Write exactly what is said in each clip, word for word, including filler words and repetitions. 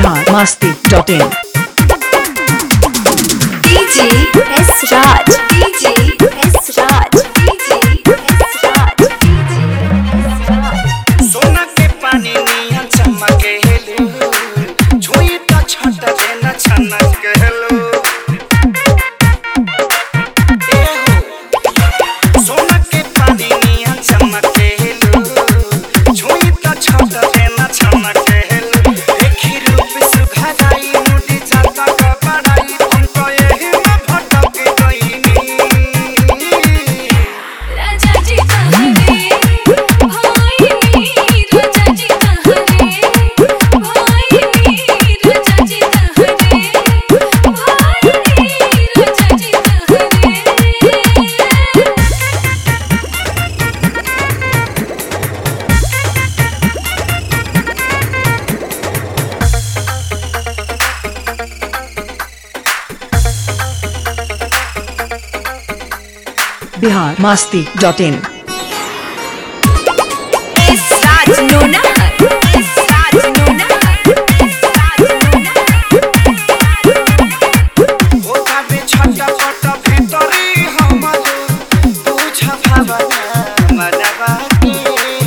Bihar Masti dot in. DJ S Raj, DJ S Raj, DJ S Raj, DJ S Raj. सोना के पानी निया चमके हेलो, छुई तो छट देना छनक हेलो। सोना के पानी निया चमके हेलो, छुई तो छट देना छनक हेलो। देखी रूप सुघराई मुड़ी जाता का बड़ाई, हमको यही में भटक गईनी। राजा जी कहाँ रे भाई नी, राजा जी कहाँ रे भाई नी, राजा जी कहाँ रे भाई नी, राजा जी कहाँ रे। Bihar Masti dot in. S Raj नोना, एस राज नोना, एस राज नोना। होता बे छटपट भितरी हमर, बुझ भावना मनवा के।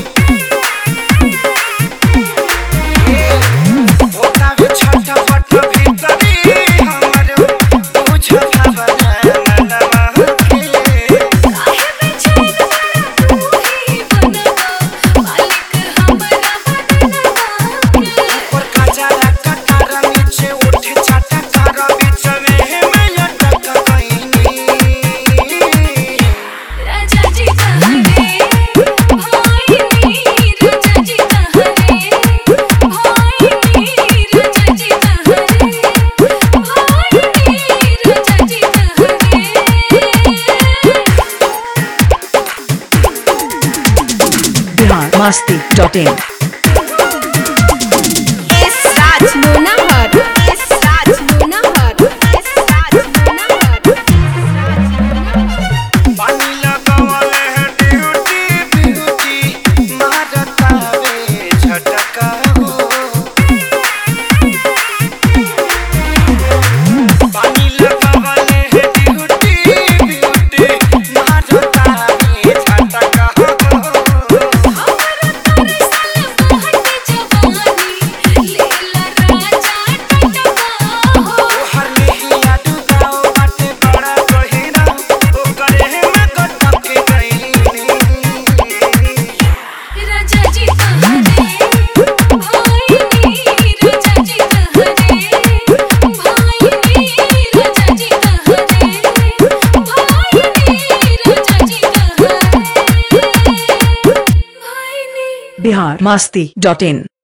होता बे छटपट भितरी हमर, बुझ भावना मनवा के। काहे बेचैन बड़ा तू ही बनवा, मालिक हमरा बनवा। ऊपर काजरा कटार नीचे उठे चटकार, बीच में मैं अटक गईनी। राजा जी कहाँ रे भाई नी, राजा जी कहाँ रे भाई नी, राजा जी कहाँ रे भाई नी, राजा जी कहाँ रे। Bihar Masti dot in. S Raj नोनाहर, एस राज नोनाहर, एस राज नोनाहर, एस राज नोनाहर। पानी लगावल है ड्यूटी ब्यूटी, मारता वे झटका हो। पानी लगावल है ड्यूटी ब्यूटी, मारता वे झटका हो। हमरा तोरे साल बहट जवानी, लीला राजा टटका हो। हर मिहिया डुबाओ बाटे बड़ा गहिरा, ओकरे में कटक गईनी। राजा जी कहाँ रे भाई नी, राजा जी कहाँ रे भाई नी, राजा जी कहाँ रे भाई नी, राजा जी कहाँ रे भाई नी। बिहार मस्ती डॉट इन।